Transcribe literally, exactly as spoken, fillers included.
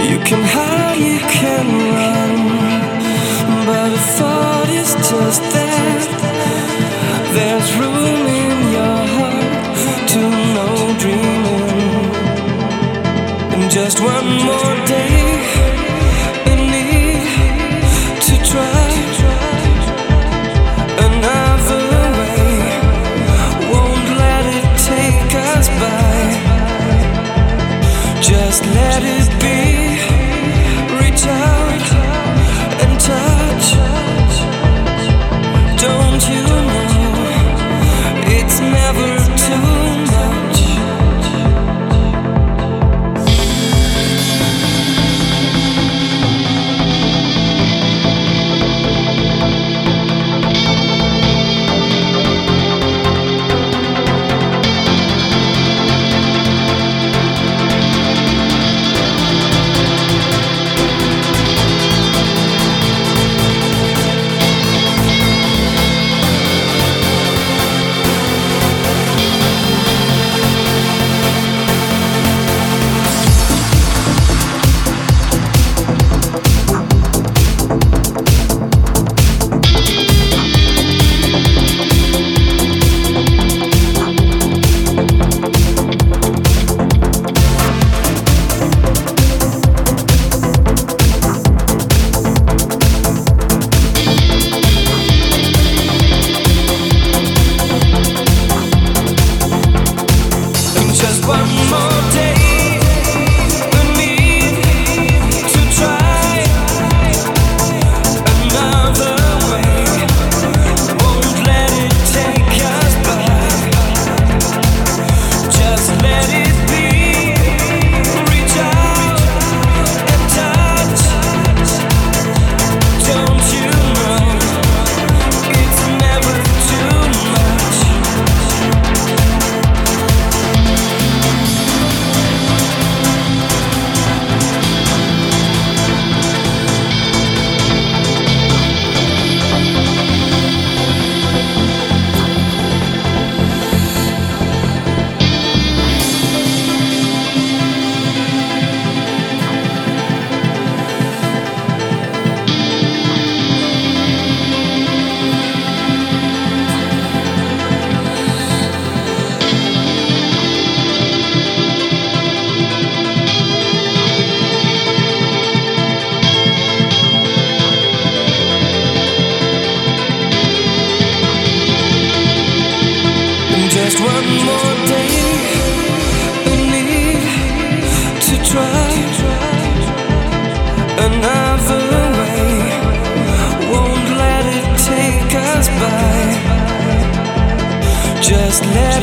You can hide, you can run, but a thought is just that. There's room in your heart to no dreaming. And just one more day, we need to try another way. Won't let it take us by. Just let it be. Reach out and touch. Don't you know it's never too much? Just one more day, we need to try another way. Won't let it take us by. Just let